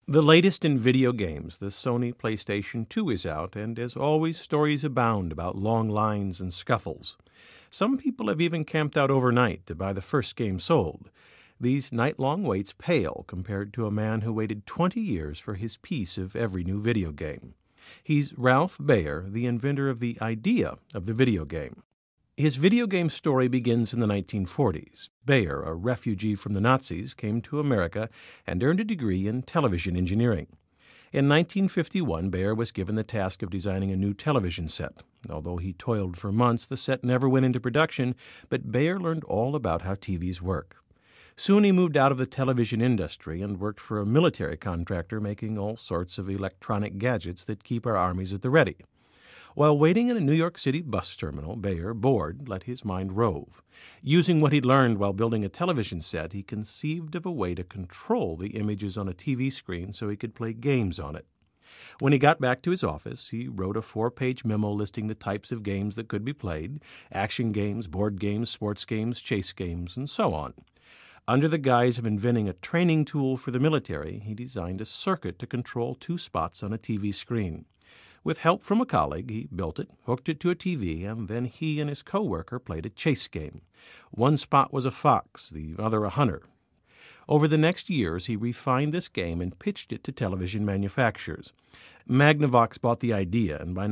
The latest in video games, the Sony PlayStation 2 is out, and as always, stories abound about long lines and scuffles. Some people have even camped out overnight to buy the first game sold. These night-long waits pale compared to a man who waited 20 years for his piece of every new video game. He's Ralph Baer, the inventor of the idea of the video game. His video game story begins in the 1940s. Baer, a refugee from the Nazis, came to America and earned a degree in television engineering. In 1951, Baer was given the task of designing a new television set. Although he toiled for months, the set never went into production, but Baer learned all about how TVs work. Soon he moved out of the television industry and worked for a military contractor making all sorts of electronic gadgets that keep our armies at the ready. While waiting in a New York City bus terminal, Baer, bored, let his mind rove. Using what he'd learned while building a television set, he conceived of a way to control the images on a TV screen so he could play games on it. When he got back to his office, he wrote a 4-page memo listing the types of games that could be played: action games, board games, sports games, chase games, and so on. Under the guise of inventing a training tool for the military, he designed a circuit to control 2 spots on a TV screen. With help from a colleague, he built it, hooked it to a TV, and then he and his co-worker played a chase game. One spot was a fox, the other a hunter. Over the next years, he refined this game and pitched it to television manufacturers. Magnavox bought the idea and by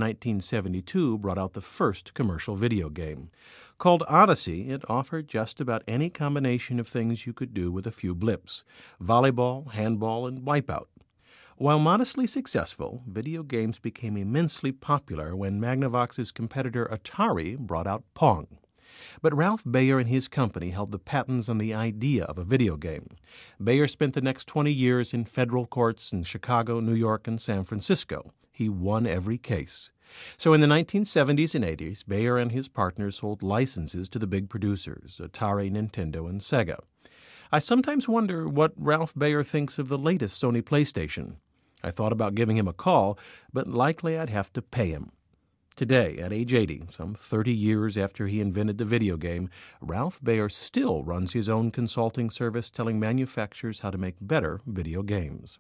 1972 brought out the first commercial video game. Called Odyssey, it offered just about any combination of things you could do with a few blips: volleyball, handball, and wipeout. While modestly successful, video games became immensely popular when Magnavox's competitor Atari brought out Pong. But Ralph Baer and his company held the patents on the idea of a video game. Baer spent the next 20 years in federal courts in Chicago, New York, and San Francisco. He won every case. So in the 1970s and 80s, Baer and his partners sold licenses to the big producers, Atari, Nintendo, and Sega. I sometimes wonder what Ralph Baer thinks of the latest Sony PlayStation. I thought about giving him a call, but likely I'd have to pay him. Today, at age 80, some 30 years after he invented the video game, Ralph Baer still runs his own consulting service telling manufacturers how to make better video games.